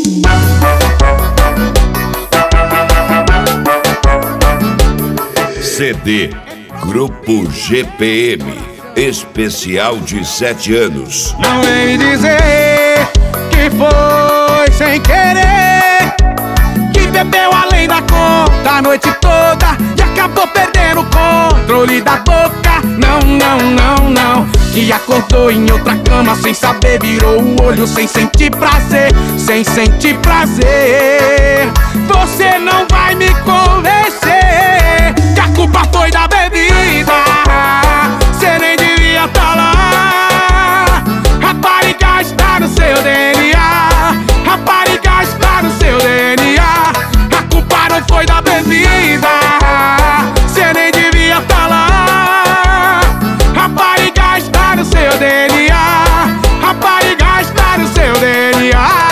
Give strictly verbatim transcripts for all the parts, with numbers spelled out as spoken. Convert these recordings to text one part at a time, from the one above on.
C D Grupo G P M, especial de sete anos. Não vem dizer que foi sem querer, que bebeu além da conta a noite toda e acabou perdendo o controle da boca. Não, não, não, não. Que acordou em outra cama sem saber, virou o olho sem sentir prazer, sem sentir prazer. Você não vai me convencer que a culpa foi da bebida. Cê nem devia tá lá. Rapariga está no seu D N A. Rapariga está no seu D N A. A culpa não foi da bebida. Cê nem devia tá lá. Rapariga está no seu D N A. Rapariga está no seu D N A.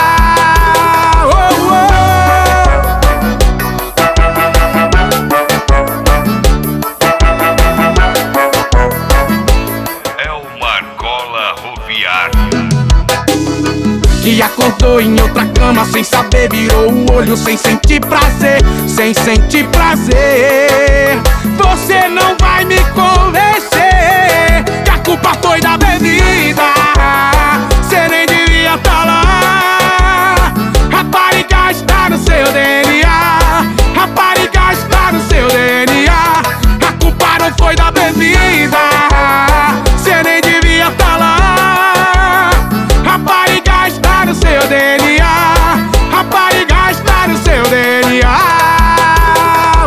Que acordou em outra cama sem saber, virou o olho sem sentir prazer, sem sentir prazer. Você não vai me convencer que a culpa foi da bebida. Cê nem devia tá lá. Rapariga está no seu D N A. Rapariga está no seu D N A. A culpa não foi da bebida. Cê nem devia tá lá. Rapariga está no seu D N A. Rapariga está no seu D N A.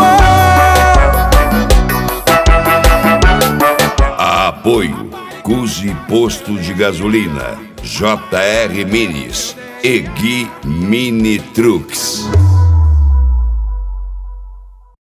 Oh, oh. Apoio Cusi Posto de Gasolina, J R Minis e Gui Mini Trucks.